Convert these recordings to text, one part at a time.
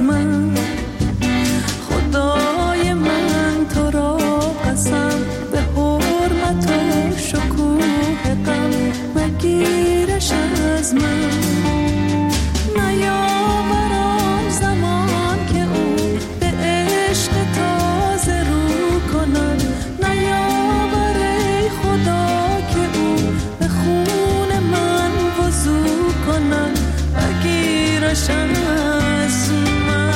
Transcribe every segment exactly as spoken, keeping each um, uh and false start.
از من. خدای من تو را قسم، به حرمت و شکوه غم مگیرش از من. نیاوران زمان که او به عشق تازه رو کند، نیاور ای خدا که او به خون من وضو کند مگیرش از من.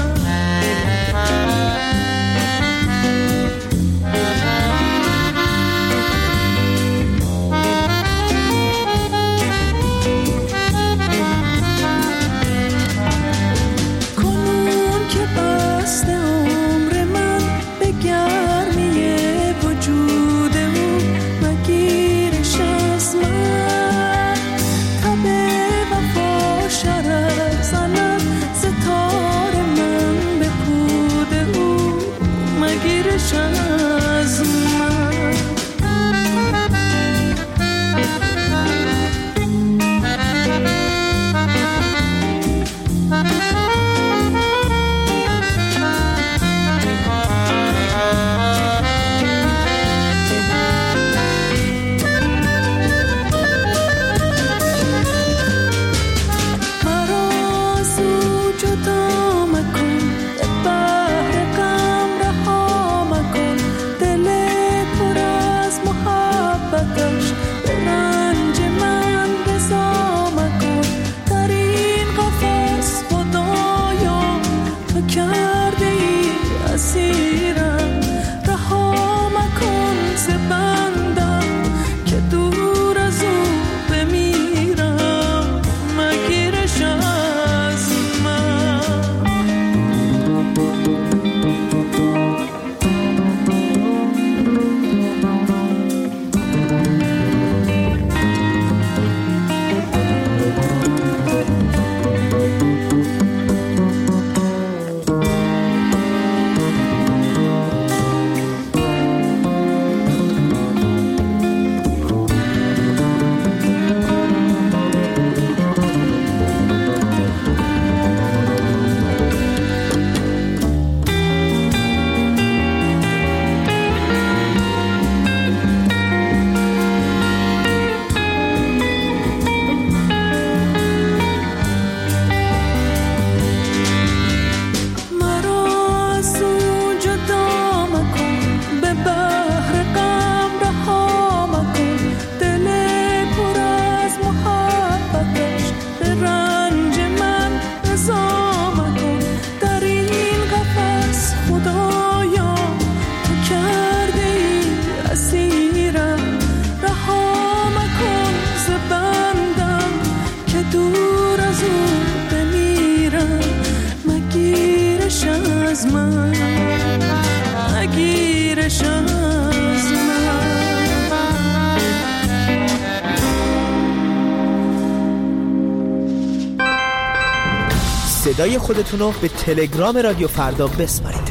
صدای خودتون رو به تلگرام رادیو فردا بسپارید.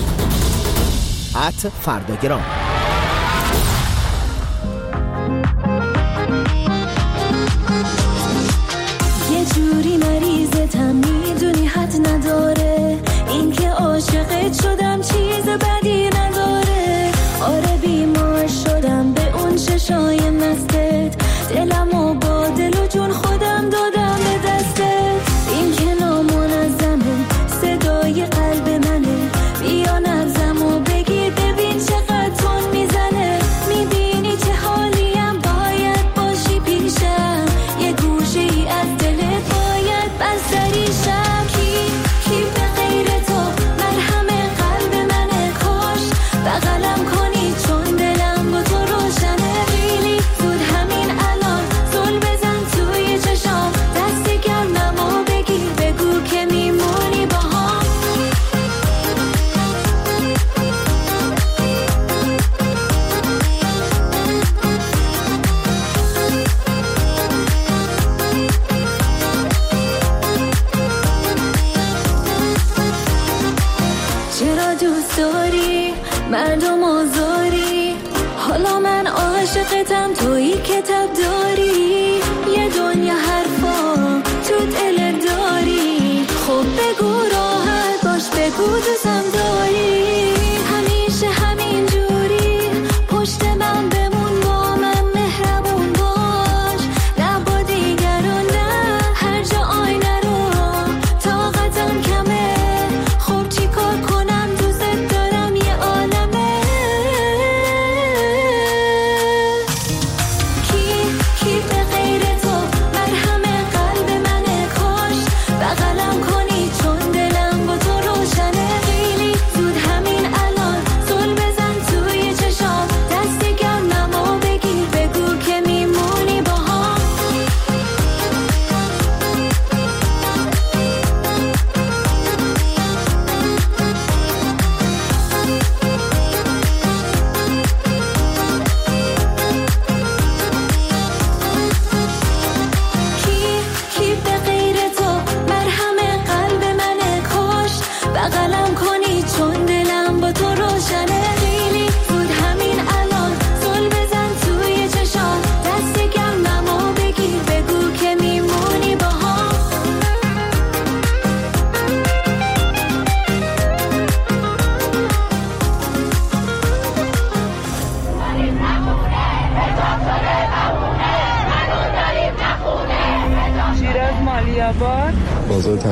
ات فرداگرام. یه جوری مریضتم میدونی حد نداره، این که عاشقت شدم چیز بدی نداره. آره بیمار شدم به اون چشای مستت، دلمو با دل و جون خودم دادم به دستت. این که نامنظمه صدای قلب منه، بیا نبضمو بگیر ببین چقدر تون میزنه. میبینی چه حالیم باید باشی پیشم، یه گوشه ای از دلت باید بستریشم. کی کی به غیر تو مرهم قلب منه، کاش بغلم کنی چون دلم با تو روشنه. خیلی زود همین الان زل بزن توی چشام، دست گرممو بگیر بگو که میمونی با هم. چرا دوست داری مردم آزاری، حالا من عاشقتم تویی که تب داری. یه دنیا حرفا تو دل داری، خب بگو راه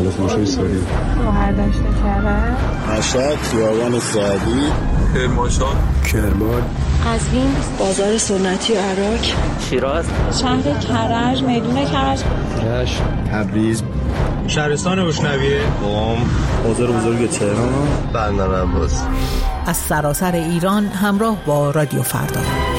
محل فروش ساری، شوهر داشته کرد، مشهد، خیابان سعدی، کرمانشاه، کرمان، قزوین، بازار سنتی عراق، شیراز، شهر کرج، میدون کرج، رشت، تبریز، شهرستان روشنویه، قم، بازار بزرگ تهران، بندر عباس. از سراسر ایران همراه با رادیو فردا.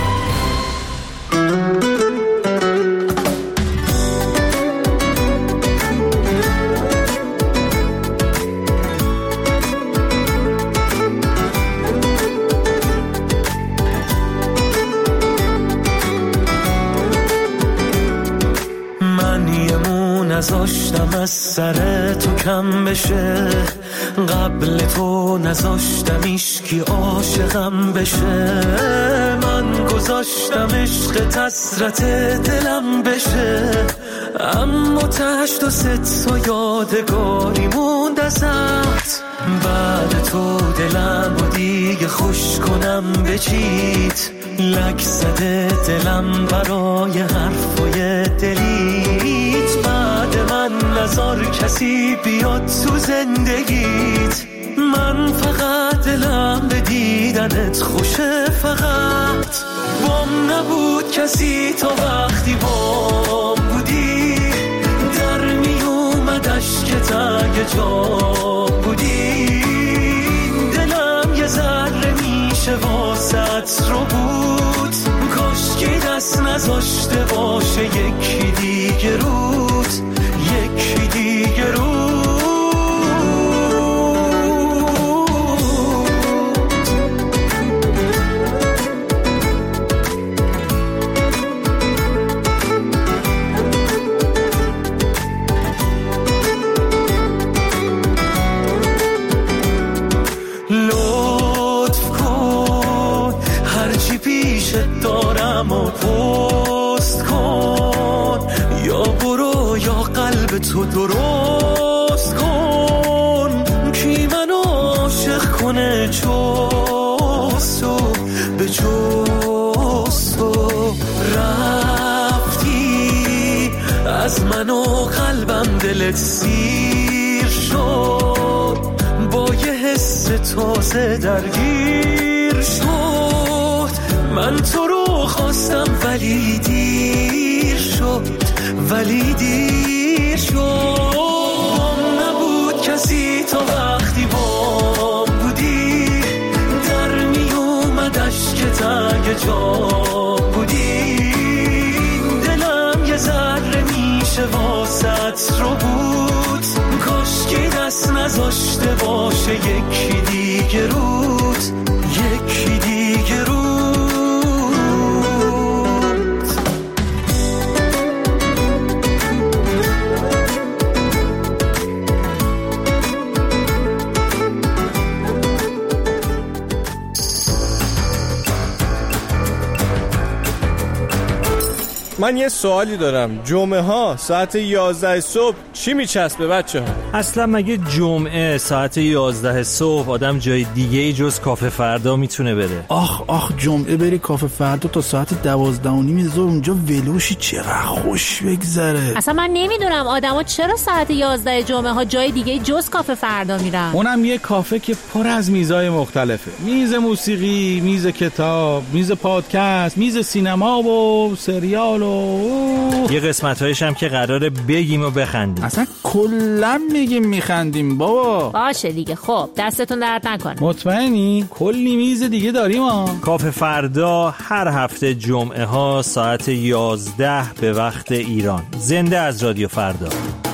نذاشتم از سر تو کم بشه، قبل تو نذاشتم ایشکی عاشقم بشه، من گذاشتم عشق حسرت دلم بشه، اما تهش تو ست و یادگاری موند ازت، بعد تو دلم و دیگه خوش کنم بچید، لک زده دلم برای حرفای دلیت، بعد من نذار کسی بیاد تو زندگیت، من فقط دلم به دیدنت خوشه، فقط بام نبود کسی تا وقتی بام بودی، در می اومد اشکت اگه جام بودی، دلم یه ذره میشه واسط رو بود، کاش که دست نذاشته باشه یکی دیگه رود، یکی دیگه رود. لطف کن هرچی پیشت دارم و پست کن، یا برو یا قلب تو درست کن، کی منو عاشق کنه چوستو به چوستو، رفتی از منو قلبم دلت سیر شد، با یه حس تازه درگیر شد، من تو رو خواستم ولی دیر شد، ولی دیر شد، نبود کسی تا وقتی بام بودی، در می اومد اشکت اگه جام بودی، دلم یه ذره میشه واسط رو بود، کاش که دست نذاشته باشه یکی دیگه رود، یکی دیگه رود. من یه سوالی دارم، جمعه ها ساعت یازده صبح چی میچسبه بچه ها؟ اصلا مگه جمعه ساعت یازده صبح آدم جای دیگه ای جز کافه فردا میتونه بره؟ آخ آخ جمعه بری کافه فردا تا ساعت دوازده و نیم ظهر اونجا ولوشی، چقدر خوش بگذره. اصلا من نمیدونم آدما چرا ساعت یازده جمعه ها جای دیگه جز کافه فردا میرن. اونم یه کافه که پر از میزای مختلفه، میز موسیقی، میز کتاب، میز پادکست، میز سینما و سریال و یه قسمت‌هایش هم که قراره بگیم و بخندیم. اصلا کلا میگیم میخندیم بابا. باشه دیگه، خب دستتون درد نکنه. مطمئنی؟ کلی میز دیگه داریم ها. کافه فردا هر هفته جمعه ها ساعت یازده به وقت ایران. زنده از رادیو فردا.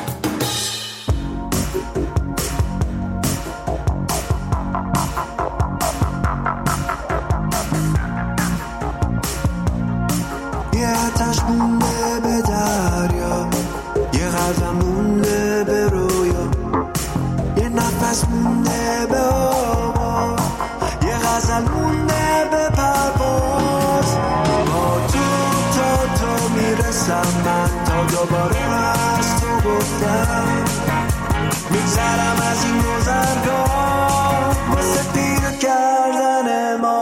آتش مونده به دریا، یه قدم مونده به رویا، یه نفس مونده به آوا، یه غزل مونده به پرواز، با تو تا تو میرسم من، تا دوباره از تو گفتم میگذرم از این گذرگاه واسه پیدا کردن ما.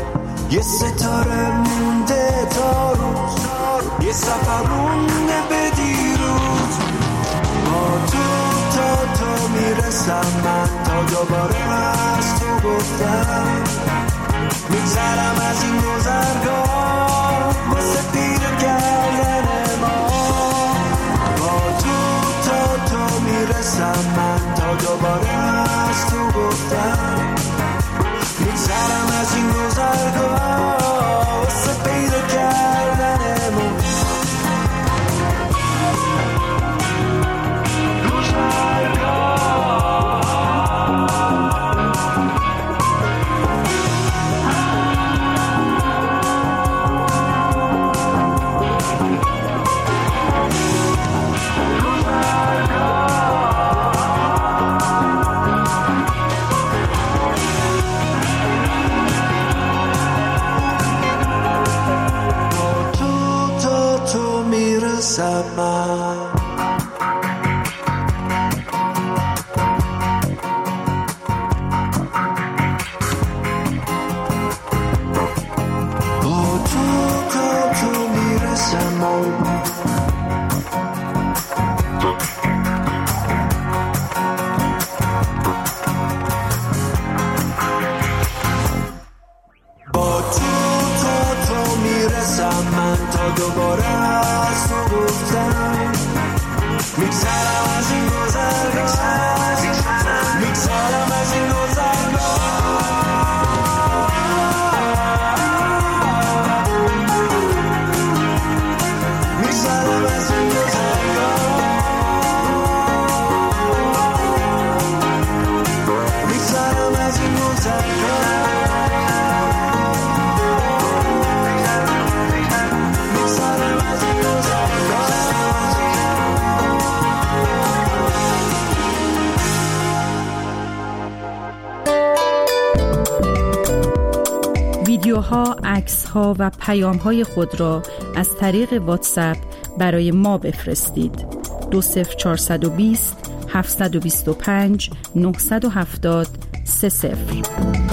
یه ستاره مونده تا روز، یه سفر مونده به دیروز. با تو تا تو میرسم من، تا دوباره از تو گفتم میگذرم از این گذرگاه واسه پیر کردن ما. با تو تا تو میرسم من، تا دوباره از تو گفتم میگذرم از این گذرگاه واسه پیدا کردن ما. ویدیوها، عکس‌ها و پیام‌های خود را از طریق واتساپ برای ما بفرستید. دو صفر چهارصد و بیست هفتصد و بیست و پنج نهصد و هفتاد سه صفر.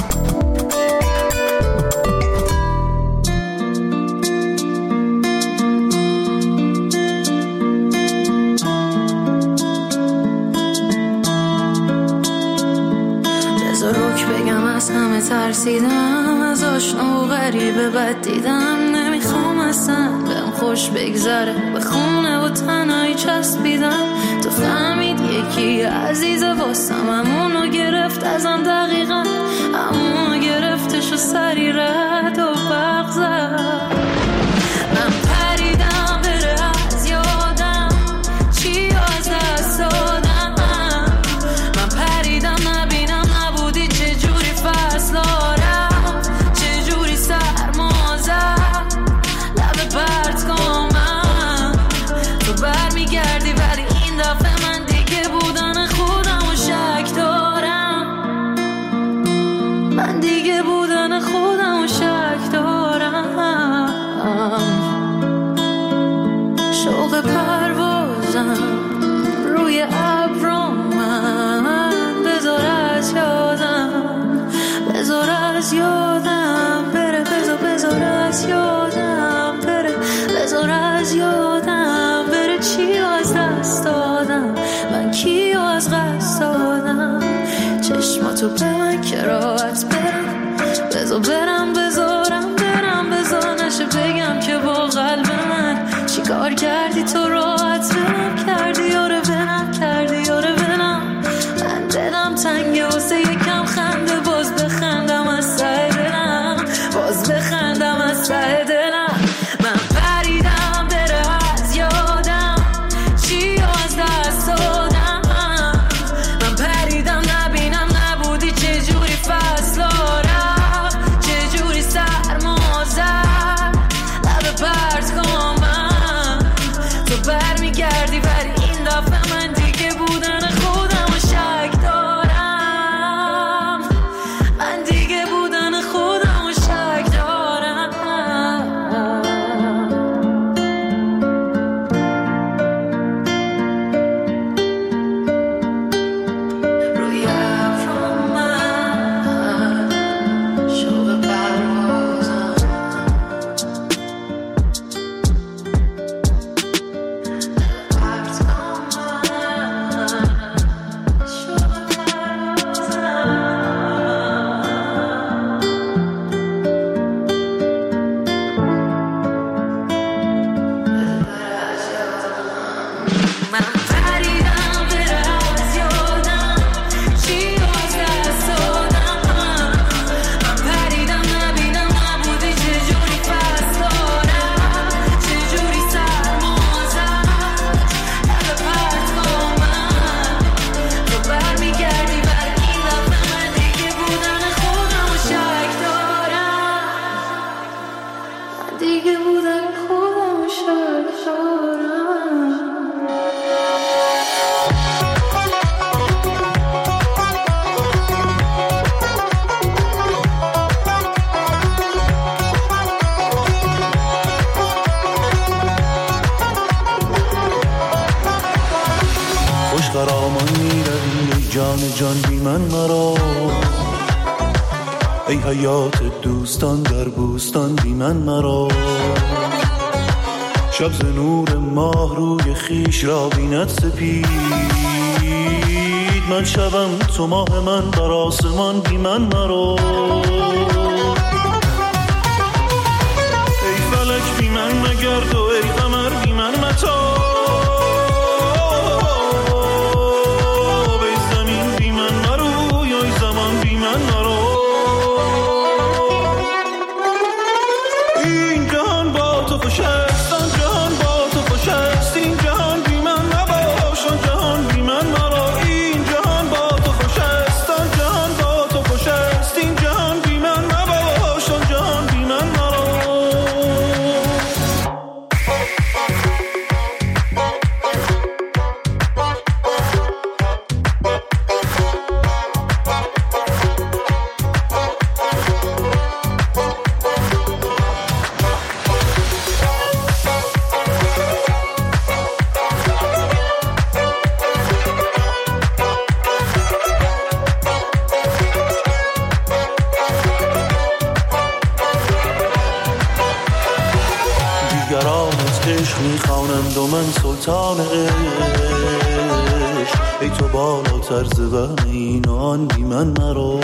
از همه ترسیدم، از آشنا و غریبه بد دیدم. نمیخوام اصلا بهم خوش بگذره، به خونه و تنهایی چسبیدم. تو فهمید یکی عزیز واسم، همونو گرفت ازم دقیقا، همونو گرفتش و سری رد و برق زد. من پریدم بره از یادم، چی از دست دادم. من پریدم نبینم نبودی، چجوری فصل آرم، چجوری سرما زد لب پرت کنم. تو بر میگردی ولی این دفعه من دیگه بودن خودم و شک دارم. من دیگه بودن خودم و شک دارم. شوق پروازم روی ابرم، من بذار از یادم، بذار از یادم بره، بذار بذار از یادم بره، بذار از یادم بره. چی از دست دادم من، کی از قصد دادم. چشماتو به من که راحت برم، بذار برم بذارم برم، بذار نشه بگم که با قلب من چی کار کردی تو راحت برم کردی. یاره برم کردی، یاره برم. من دلم تنگه واسه یکم خنده، باز بخندم از ته دلم، باز بخندم از ته دلم. من پریدم بره از یادم، چی از دست دادم. من پریدم نبینم نبودی، چجوری فصل آرم، چجوری سرما زد لب پرت کنم. تو بر میگردی ولی این دفعه من دیگه بودن خودم و شک دارم. من دیگه بودن خودم و شک دارم. دیگه بودن خودم شد شارم. خوش قرامان میروی ای جان جان بی من مرا، ای حیات دوستان در بوستان بی من مرا. شب ز نور ماه روی خیش را بیند سپید، من شبم تو ماه من بر آسمان بی من مرا. ای فلک بی من مگرد و ای قمر بی من متا، میخوانند و من سلطان عشق، ای تو بالاتر ز وهم این و آن بی من مرا.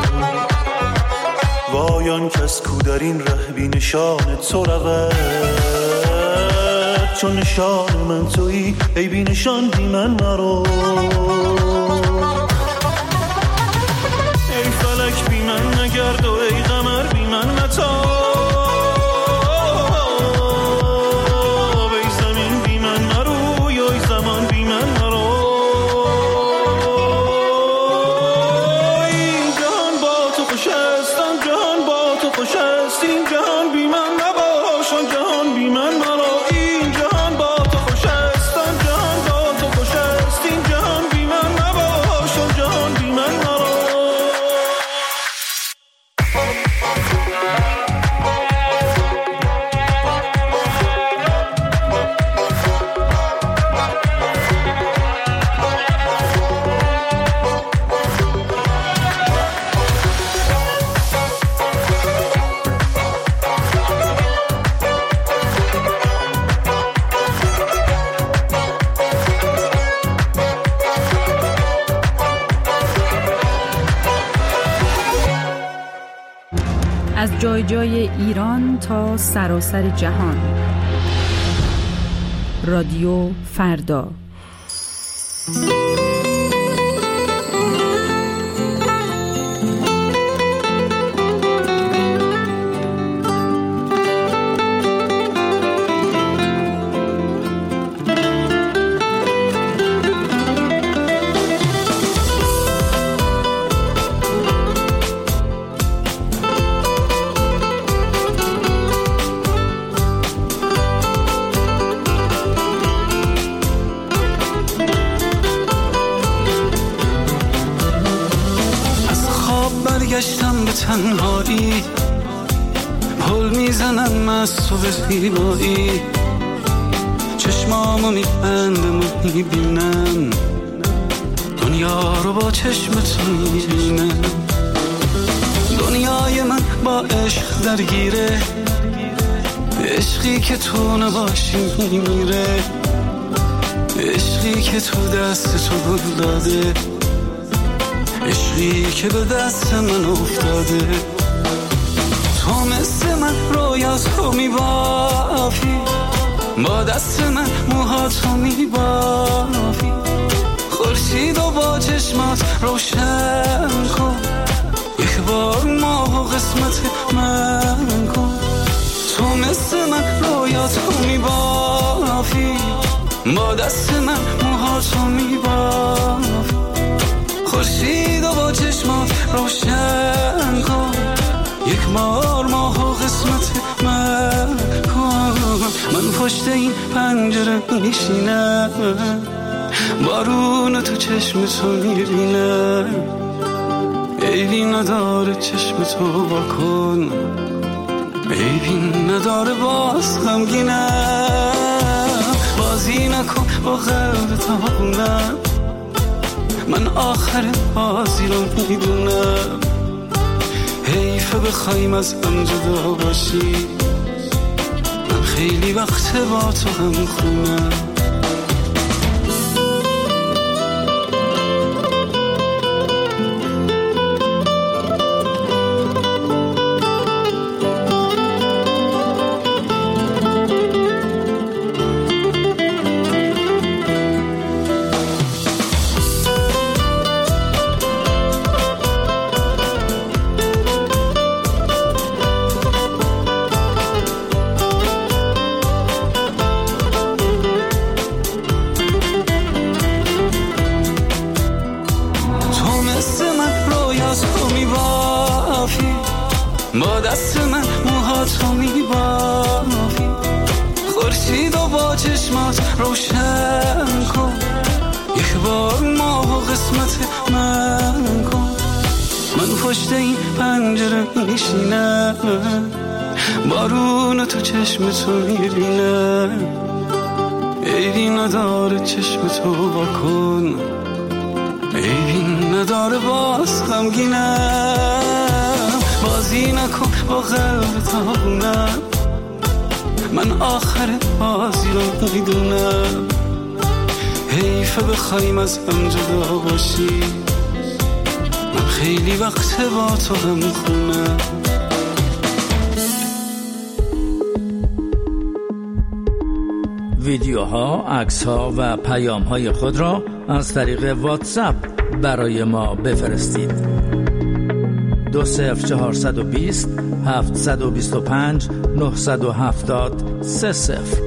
وای آن کس کو در این ره بی نشان تو رود، چون نشان من تویی ای بی نشان بی من مرا. ای فلک بی من نگرد و ای قمر بی من متا، از جای جای ایران تا سراسر جهان. رادیو فردا. برگشتم به تنهایی، پل میزنم مست و به زیبایی، چشمامو میبندم و میبینم دنیا رو با چشم تو میبینم. دنیای من با عشق درگیره، عشقی که تو نباشی میمیره، عشقی که تو دست تو گل داده، عشقی که به دست من افتاده. تو مثل من رویاتو میبافی، با دست من موهاتو میبافی، خورشید و با چشمات روشن کن، یک بار ماه و قسمت من کن. تو مثل من رویاتو میبافی، با دست من موهاتو میبافی، خورشید و با چشمات روشن کن، یک بار ماه و قسمت من من پشت این پنجره میشینم، بارون تو چشم تو میبینم، عیبی نداره چشم تو واکن، عیبی نداره باز غمگینم. بازی نکن با قلب تاونم، من آخر بازی رو میدونم. حیفه بخوایم از هم جدا باشی، من خیلی وقت با تو هم خونم. با دست من موهاتو میبافی، خورشید و با چشمات روشن کن، یک بار ماه و قسمت من کن. من پشت این پنجره میشینم، بارون تو چشم تو میبینم، عیبی نداره چشم تو واکن، عیبی نداره باز غمگینم. بازی نکن با قلب تاونم، من آخر بازی رو میدونم. حیفه بخوایم از هم جدا باشی، من خیلی وقت با تو هم خونم. ویدیوها، عکس‌ها و پیام‌های خود را از طریق واتساپ برای ما بفرستید. دو صفر چهارصد و بیست هفتصد و بیست و پنج نهصد و هفتاد سه صفر.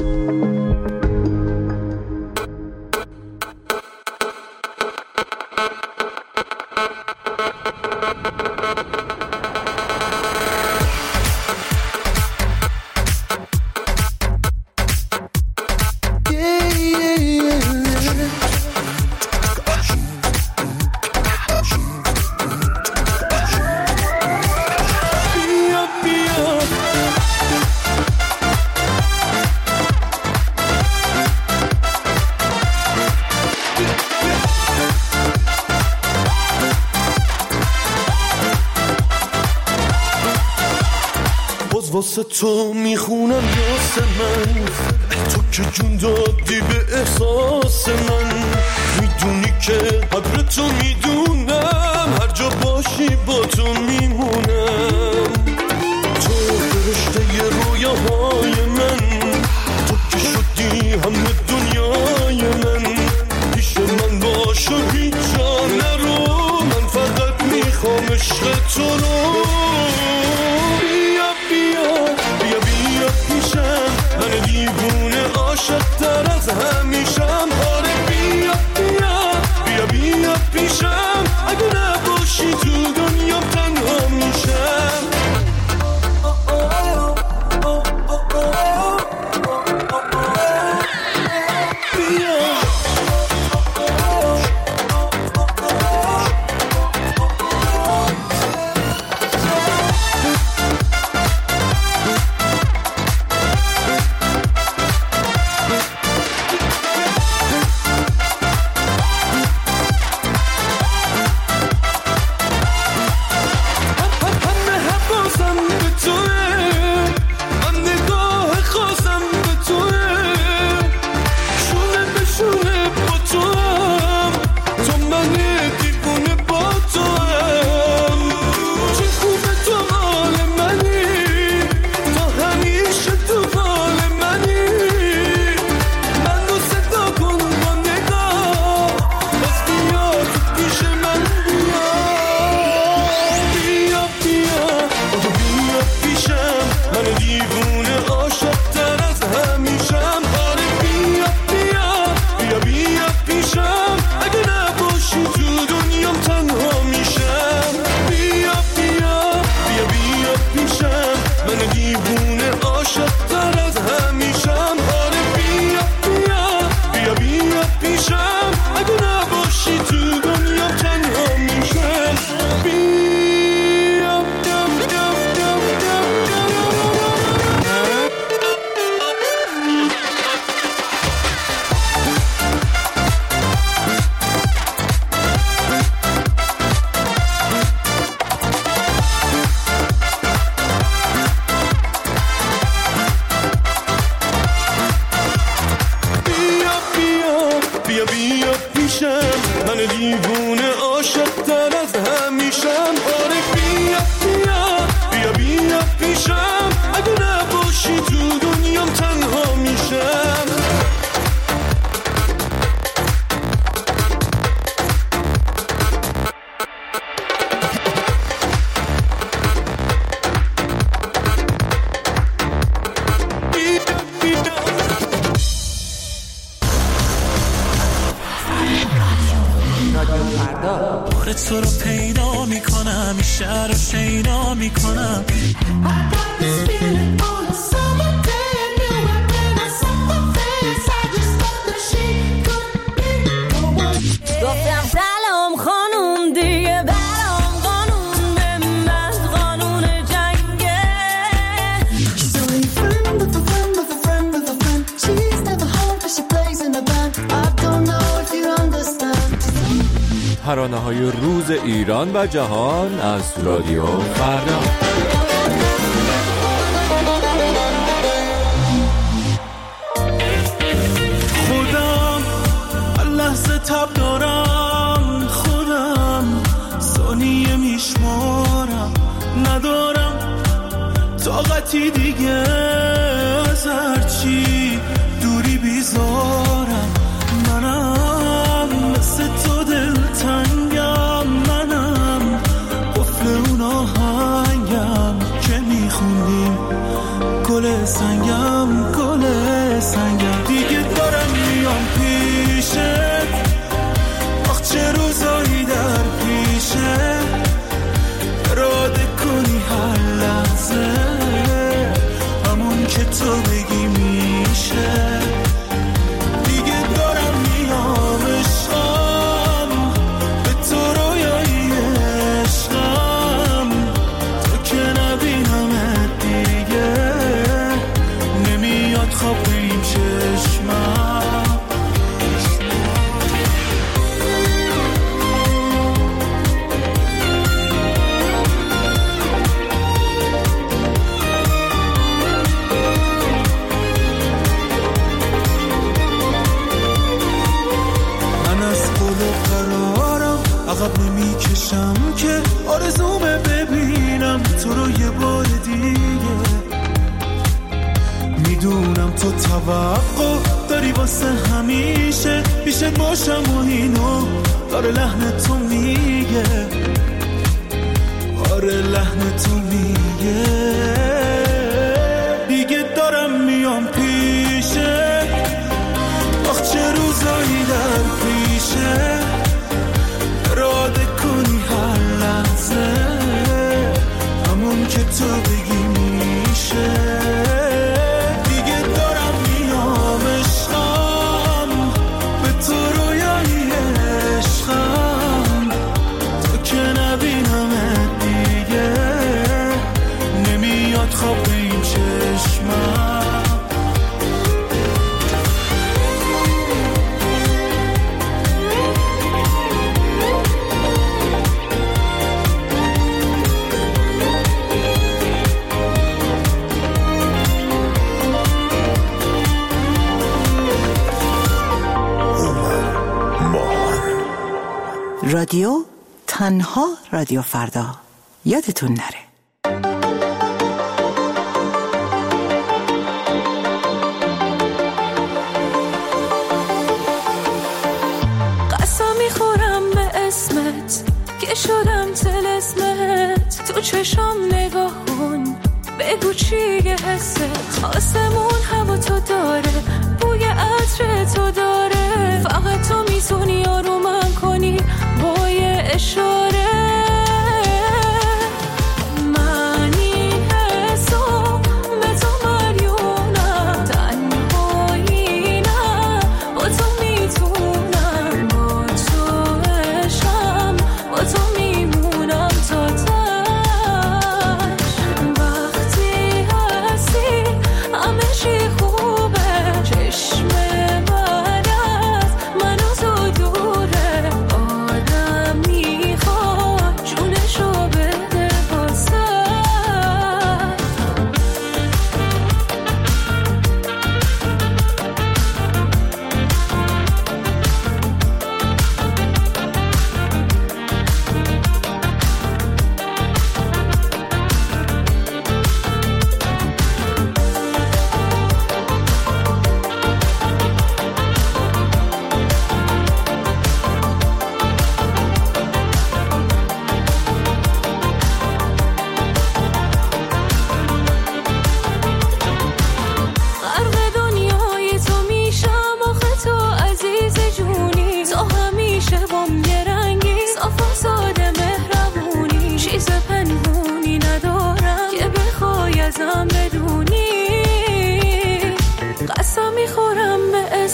واسه تو میخونم یاس من، تو که جون دادی به احساس من. میدونی که قدر تو میدونم، هر جا باشی با تو میمونم. تو فرشته ی رویاهای من، تو که شدی همه دنیای من. پیش من باش و هیچ جا نرو، من فقط میخوام عشق تو رو. من دیوونه عاشق تر از همیشم. آره بیا بیا بیا بیا پیشم، اگه نباشی تو دنیا تنها میشم. تو رو پیدا میکنم، این شهر رو شیدا میکنم. گفتم سلام خانوم دیگه برام قانون به من قانون جنگه. She's only a friend with a friend with a friend with a friend. She's never home but she plays in a band. I don't know if you understand. ترانه های روز ایران و جهان از رادیو فردا. خودم لحظه تب دارم، خودم ثانیه میشمارم، ندارم طاقتی دیگه از هرچی دوری بیزارم. منم مثل تو دلتنگم، منم قفل اون آهنگم که میخوندیم گل سنگم گل سنگم. دیگه دارم میام پیشه، آخ چه روزایی در پیشه، اراده کنی هر لحظه همون که تو بگی میشه. دیگه دارم میام عشقم به تو رویایی عشقم، تو که نبینم دیگه نمیاد خواب به این چشمم. عقب نمی کشم که آرزومه ببینم تو رو یه بار دیگه. میدونم تو توقع داری واسه همیشه پیشت باشم و اینو داره لحن تو میگه، آره لحن تو میگه. دیگه دارم میام پیشه، آخ چه روزایی در پیشه، اراده کنی هر لحظه همون که تو بگی میشه. دیگه دارم میام عشقم به تو رویایی عشقم، تو که نبینم دیگه نمیاد خواب به این چشمم. رادیو تنها رادیو فردا، یادتون نره. قسم میخورم به اسمت که شدم طلسمت، تو چشم نگاه کن بگو چیه حست. آسمون هوا تو داره، بوی عطر تو داره، فقط تو میتونی آرومم کنی با یه اشاره. من این حسو به تو مریونم، تنهایی نه با تو میتونم، با تو عشقم با تو میمونم تا تش. وقتی هستی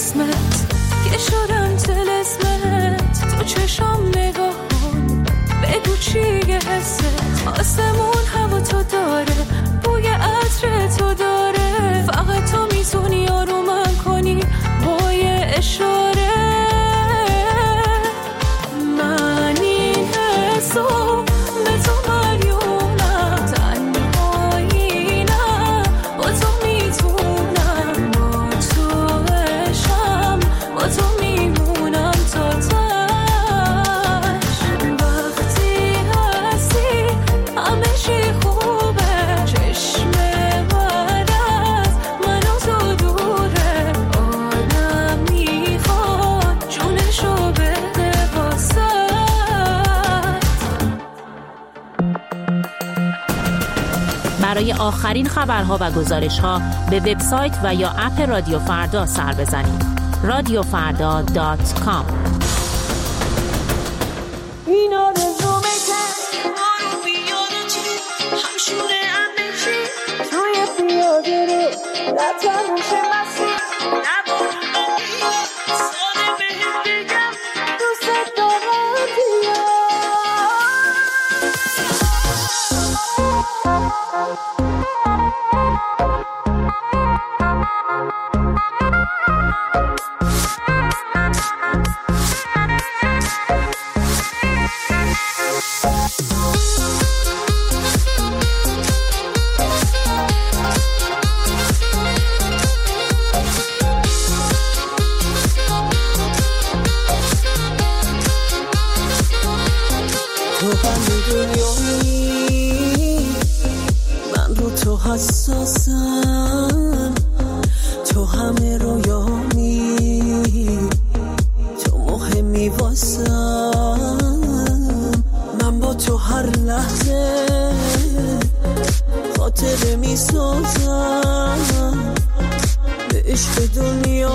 اسمت که شدم طلسمت، تو چشم نگاه کن بگو چیه حست. آسمون هوا تو داره، بوی عطر تو داره، فقط تو میتونی آرومم کنی با یه اشاره. من این حسو به تو مریونم، تنهایی نه با تو میتونم، با تو عشقم با تو میمونم تا تش. وقتی هستی همه چی خوبه، چشم بعد از من و تو دوره، آدم میخواد جونشو بده واسه. برای آخرین خبرها و گزارش‌ها به وبسایت و یا اپ رادیو فردا سر بزنید. رادیو فردا دات کام. این آرزومه که بارو بیاد تو همشونه اندشی توی پیاده رو نتموشه مسیر نبارو بیا ساده بهت بگم دوست دارم بیا. تو همه دنیایی، من رو تو حساسم، تو همه رویامی، تو مهمی واسم. من با تو هر لحظه خاطره می سازم، به عشق دنیا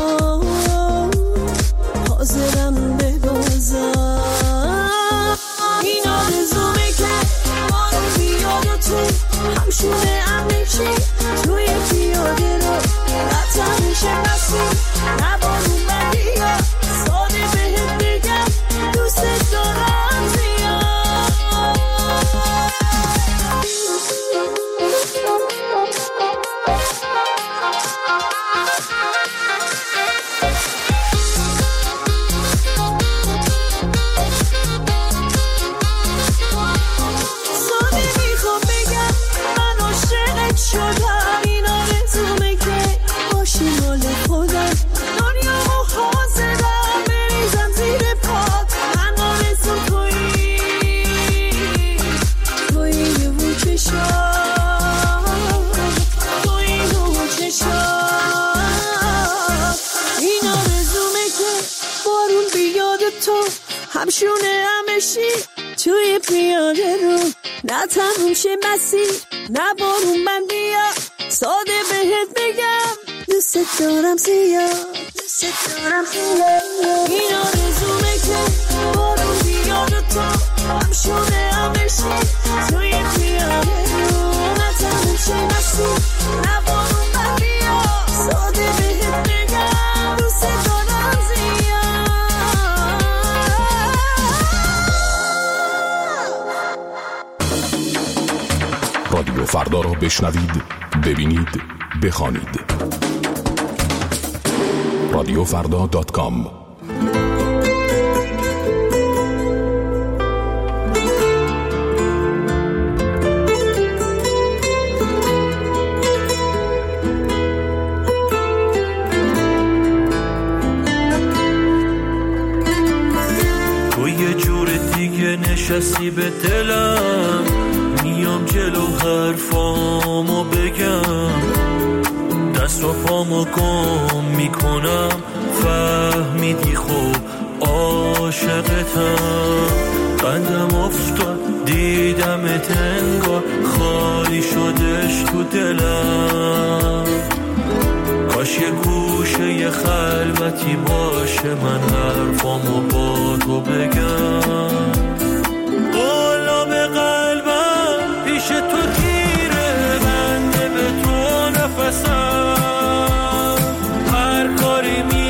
حاضرم ببازم. این آرزومه که بارو بیاد تو همشونه امیشی توی پیاده رو نتمیشه مسیر نبارو بیا ساده بهت بگم دوست دارم زیاد. همشونه همشی توی پیاده رو نتموم شه مسیر نبارون من بیا ساده بهت بگم دوست دارم زیاد دوست دارم زیاد. این آرزومه که بارون بیاد تو همشونه همشی توی پیاده رو نتموم شه مسیر نبارون من بیا ساده بهت بگم دوست دارم زیاد. رادیو فردا را بشنوید، ببینید، بخوانید. رادیو فردا دات کام. تو یه جور دیگه نشستی به دلم، میام جلو حرفامو بگم، دست و پامو گم میکنم، فهمیدی خب عاشقتم. قندم افتاد دیدمت انگار خالی شدش تو دلم، کاش یه گوشه یه خلوتی باشه من حرفامو با تو بگم. قلاب قلبم پیش تو گیره، بنده به تو نفسم، هر کاری می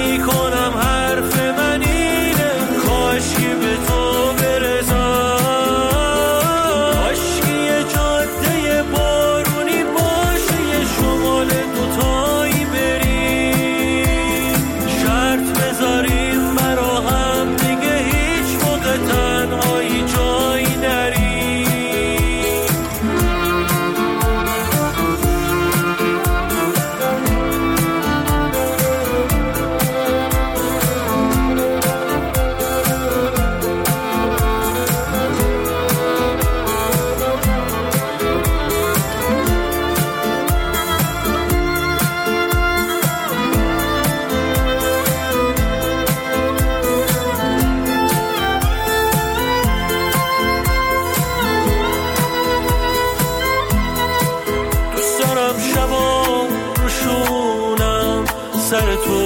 سر تو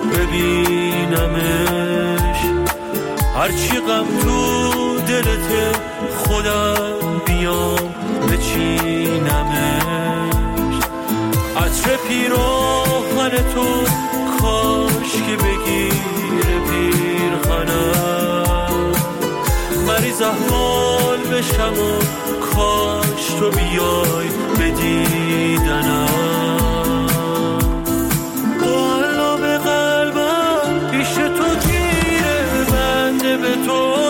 ببینمش، هرچی غم تو دلت خودم بیام بچینمش. عطر پیراهن تو کاش که بگیره پیرخنم، مریض احوال بشم و کاش تو بیای بدیدنم. با علام قلبم پیش تو گیره بنده به تو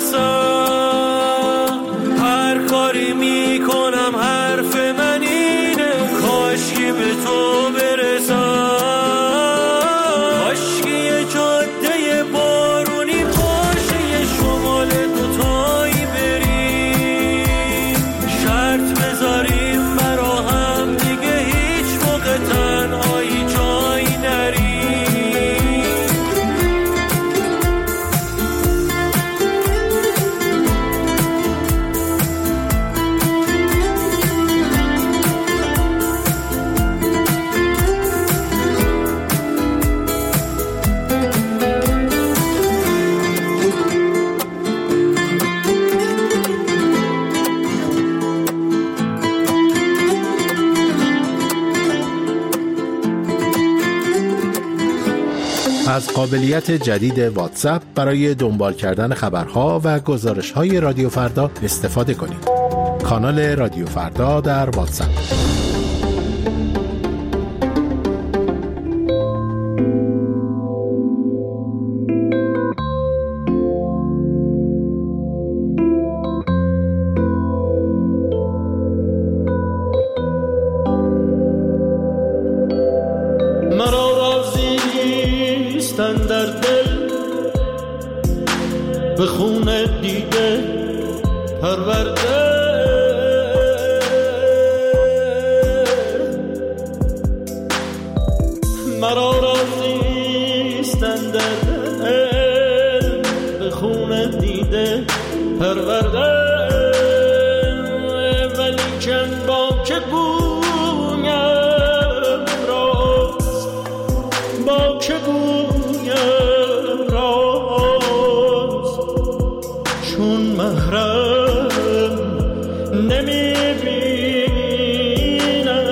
نفسم، هر کاری میکنم حرف من اینه کاش که به تو برسم. کاش که یه جاده بارونی باشه یه شمال دوتایی بریم، شرط بذاریم برا هم دیگه هیچ موقع تنهایی جایی نریم. از قابلیت جدید واتساپ برای دنبال کردن خبرها و گزارش‌های رادیو فردا استفاده کنید. کانال رادیو فردا در واتساپ. در دل به خون دیده پرورده، مرا رازیستن در دل به خون دیده پرورده، ولی چند با که گویم راز با که گویم چون محرم نمیبینم.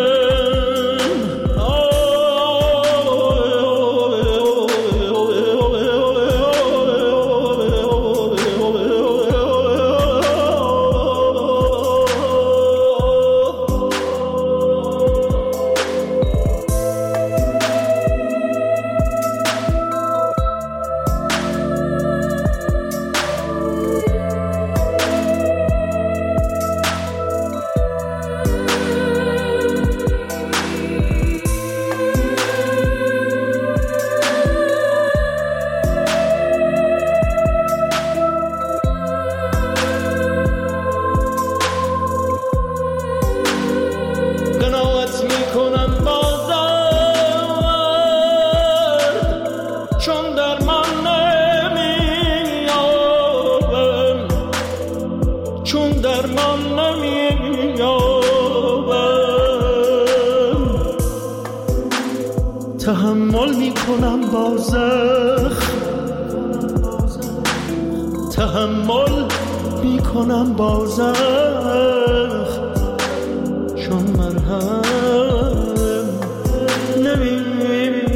تحمل میکنم با زخم، تحمل میکنم با زخم چون مرهم نمیبینم.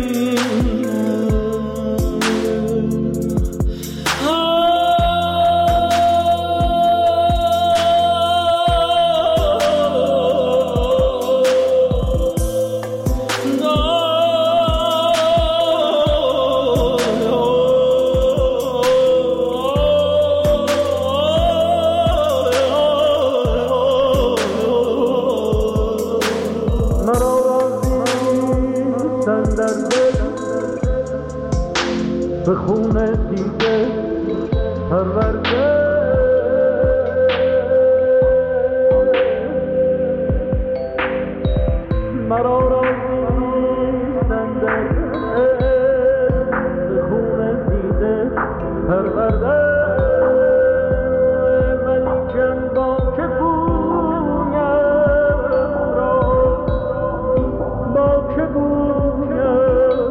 به خون دیده پرورده، مرا رازیستن در به خون دیده پرورده، ولی کن با که گویم را با که گویم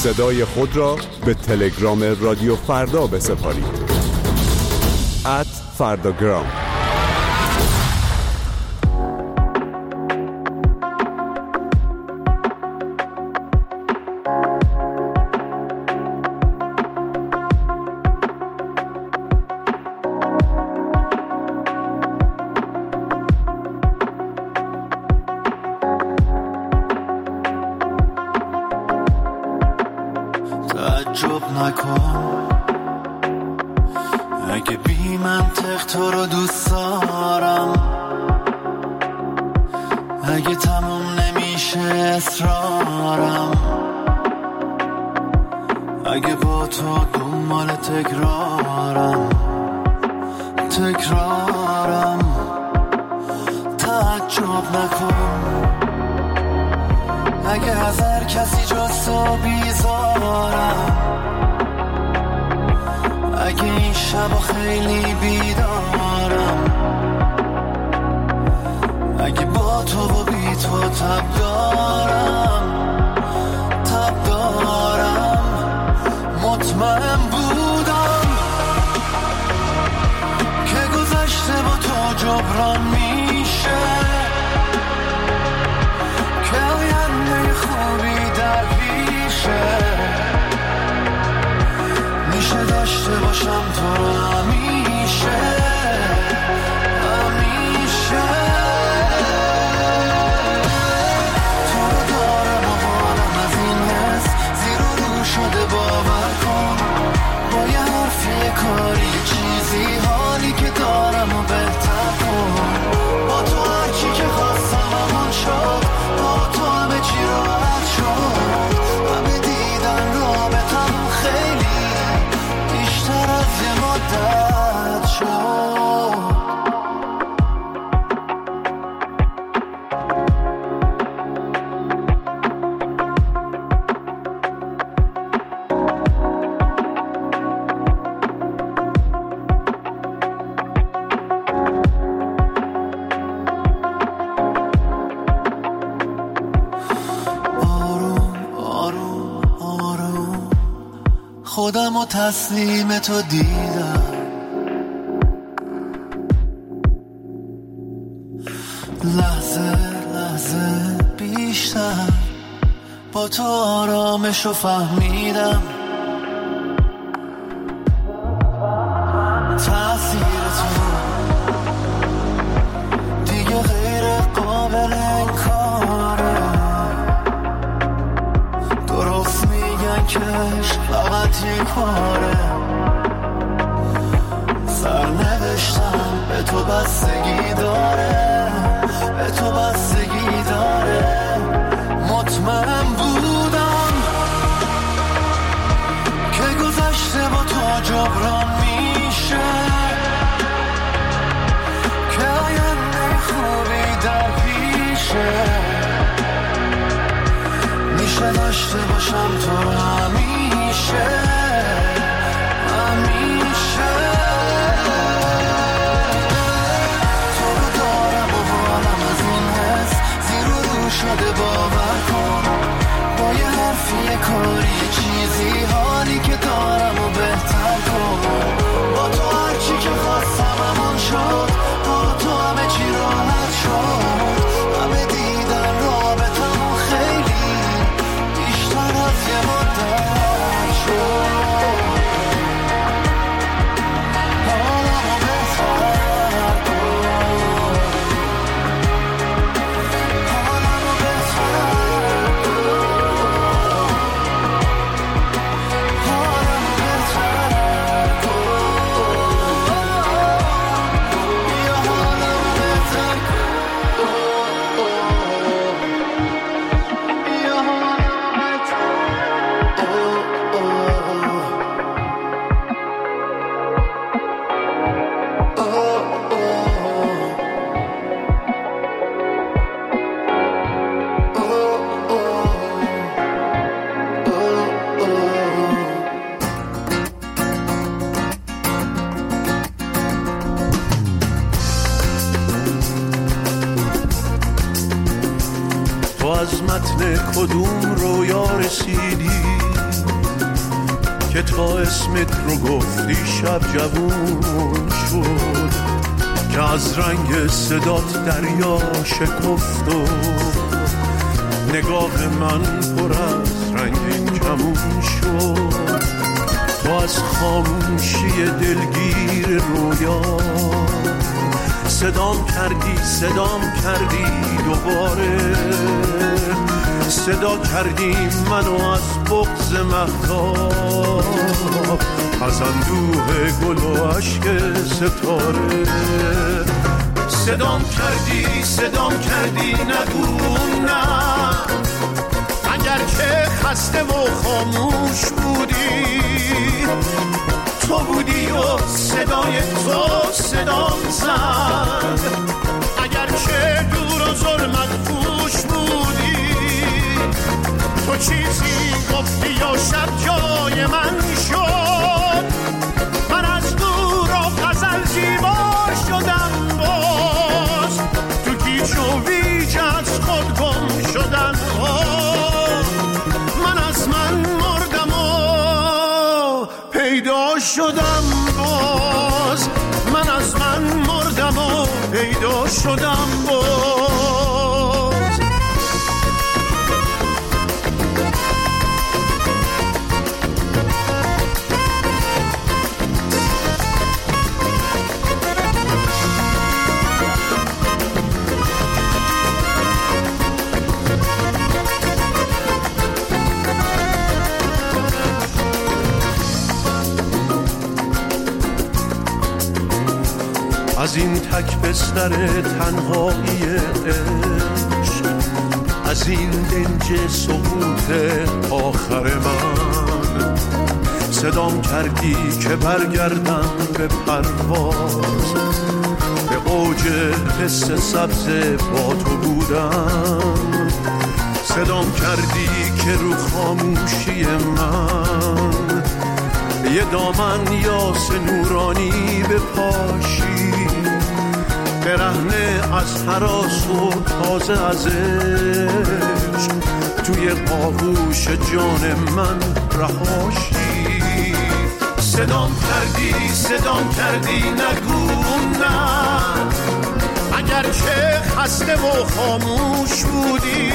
صدای خود را به تلگرام رادیو فردا بسپارید. ات فرداگرام. تعجب نکن اگه بی منطق تو رو دوست دارم، اگه تموم نمیشه اصرارم، اگه با تو دنبال تکرارم تکرارم. تعجب نکن اگه از هر کسی جز تو بیزارم، اگه این شب خیلی بیدارم، اگه با تو و بی تو تب دارم تب دارم. مطمئن بودم که گذشته با تو جبران میشه، که آینده خوبی در پیشه، میشه داشته باشم تو رو همیشه همیشه. تو رو دارم و حالم از این حس زیر و رو شده، باور کن با یه حرف یه کاری چیزی حالی که دارم و بهتر کن. با تو هرچی که خواستم همون شد، با تو همه چی راحت شد، همه دیدن رابطم خیلی بیشتر از یه مدت شد. خودم و تسلیم تو دیدم، لحظه لحظه بیشتر با تو آرامشو فهمیدم. تأثیر تو دیگه غیر قابل انکاره، درست میگن که فقط یک باره، سرنوشتم به تو بستگی داره، به تو بستگی داره. مطمئن بودم که گذشته با تو جبران میشه، که آینده خوبی در پیشه، میشه داشته باشم تو همیشه همیشه. تو رو دارم و حالم از این حس زیر و رو شده، باور کن با یه حرفی یه کاری چیزی حالی که دارم و بهتر کن. با تو هرچی که خواستم همون شد، با تو همه چی راحت شد، همه دیدن رابطم خیلی بیشتر از یه مدت شد. حالمو بهتر کن، حالمو بهتر کن، حالمو بهتر کن، بیا حالمو بهتر کن، بیا حالمو بهتر تو از متن کدوم رویا رسیدی، که تا اسمت رو گفتی شب جوون شد، که از رنگ صدات دریا شکفت و نگاه من پر از رنگین کمون شد. تو از خاموشی دلگیر رویا صدام کردی صدام کردی دوباره، صدا کردی منو از بغض مهتاب، از اندوه گل و عشق ستاره. صدام کردی صدام کردی نگو نه، اگر که خسته و خاموش بودی، تو بودی و صدای تو صدام زد. اگر که دور و ظلمت پوش بودی، تو چیزی گفتی یا شب جای من شد. من از دور و غزل زیبا شدم، باز تو گیج و ویج از خود گم شدم. من از من مردم و پیدا شدم، باز من از من مردم و پیدا شدم باز. از این تک بستر تنهایی عشق، از این دنج سقوط آخر من، صدام کردی که برگردم به پرواز، به اوج حس سبز با تو بودم. صدام کردی که رو خاموشی من یه دامن یاس نورانی به پاشی، برهنه از هراس و تازه از عشق، توی آغوش جان من رهاشی. صدام کردی صدام کردی نگو نه، اگر که خسته و خاموش بودی،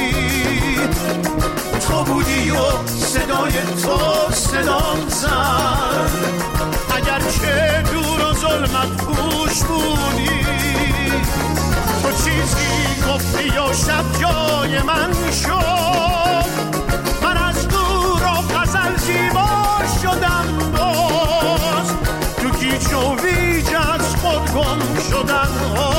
تو بودی و صدای تو صدام زد. اگر که دور و ظلمت پوش بودی، تو چیزی گفتی یا شب جای من شد. من از دور و غزل زیبا شدم، باز تو گیج و ویج از خود گم شدم.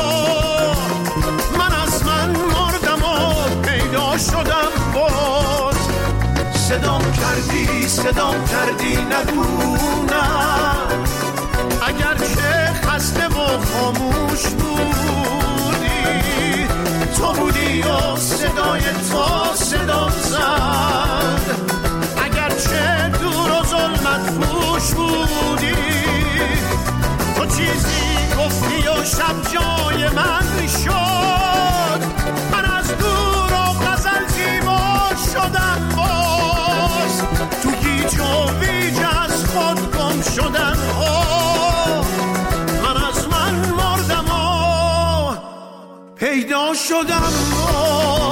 من از من مردم و پیدا شدم باز. صدام کردی صدام کردی نگو نه، اگر که خسته و خاموش بودی، تو بودی و صدای تو صدام زد. اگر که دور و ظلمت پوش بودی، تو چیزی گفتی و شب جای من شد. من از دور و غزل زیبا شدم باز، تو گیج و ویج از خود گم شدن. من از من مردم و پیدا شدم باز.